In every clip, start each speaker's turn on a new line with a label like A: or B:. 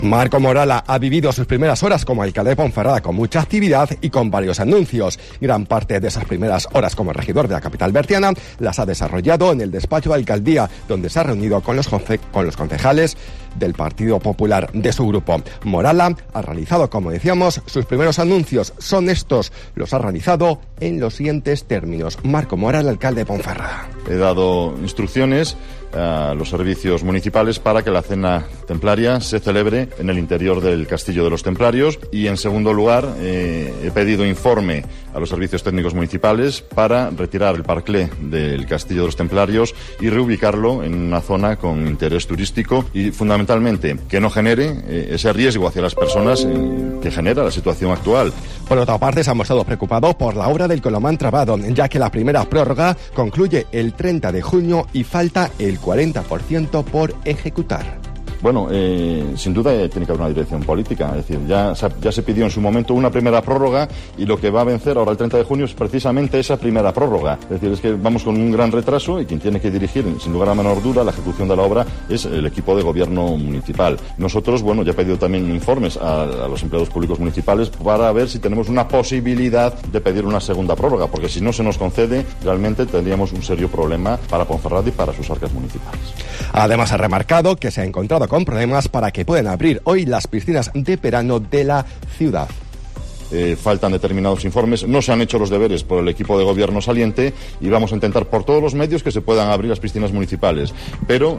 A: Marco Morala ha vivido sus primeras horas como alcalde de Ponferrada con mucha actividad y con varios anuncios. Gran parte de esas primeras horas como regidor de la capital berciana las ha desarrollado en el despacho de alcaldía, donde se ha reunido con los concejales del Partido Popular de su grupo. Morala ha realizado, como decíamos, sus primeros anuncios. Son estos. Los ha realizado en los siguientes términos. Marco Morala, alcalde de Ponferrada.
B: He dado instrucciones a los servicios municipales para que la cena templaria se celebre en el interior del Castillo de los Templarios y, en segundo lugar, he pedido informe a los servicios técnicos municipales para retirar el parclé del Castillo de los Templarios y reubicarlo en una zona con interés turístico y, fundamentalmente, que no genere ese riesgo hacia las personas que genera la situación actual.
A: Por otra parte, se ha mostrado preocupado por la obra del Colomán Trabado, ya que la primera prórroga concluye el 30 de junio y falta el 40% por ejecutar.
B: Bueno, sin duda tiene que haber una dirección política. Es decir, ya se pidió en su momento una primera prórroga y lo que va a vencer ahora el 30 de junio es precisamente esa primera prórroga. Es decir, es que vamos con un gran retraso y quien tiene que dirigir, sin lugar a menor duda, la ejecución de la obra es el equipo de gobierno municipal. Nosotros, bueno, ya he pedido también informes a los empleados públicos municipales para ver si tenemos una posibilidad de pedir una segunda prórroga, porque si no se nos concede, realmente tendríamos un serio problema para Ponferrada y para sus arcas municipales.
A: Además, ha remarcado que se ha encontrado con problemas para que puedan abrir hoy las piscinas de verano de la ciudad.
B: Faltan determinados informes, no se han hecho los deberes por el equipo de gobierno saliente y vamos a intentar por todos los medios que se puedan abrir las piscinas municipales, pero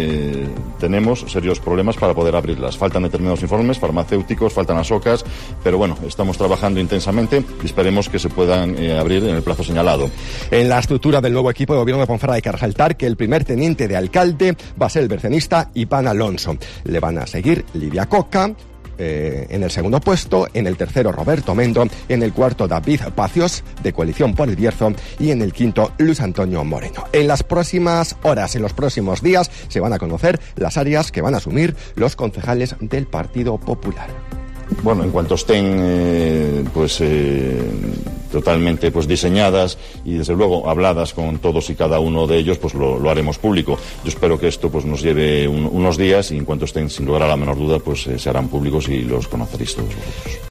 B: tenemos serios problemas para poder abrirlas. Faltan determinados informes farmacéuticos, faltan asocas, pero bueno, estamos trabajando intensamente y esperemos que se puedan abrir en el plazo señalado.
A: En la estructura del nuevo equipo de gobierno de Ponferrada hay que resaltar que el primer teniente de alcalde va a ser el bercenista Iván Alonso. Le van a seguir Livia Coca, en el segundo puesto, en el tercero Roberto Mendo, en el cuarto David Pacios de Coalición por el Bierzo y en el quinto Luis Antonio Moreno. En las próximas horas, en los próximos días, se van a conocer las áreas que van a asumir los concejales del Partido Popular.
B: Bueno, en cuanto estén totalmente diseñadas y desde luego habladas con todos y cada uno de ellos, pues lo haremos público. Yo espero que esto nos lleve unos días y en cuanto estén, sin lugar a la menor duda, se harán públicos y los conoceréis todos vosotros.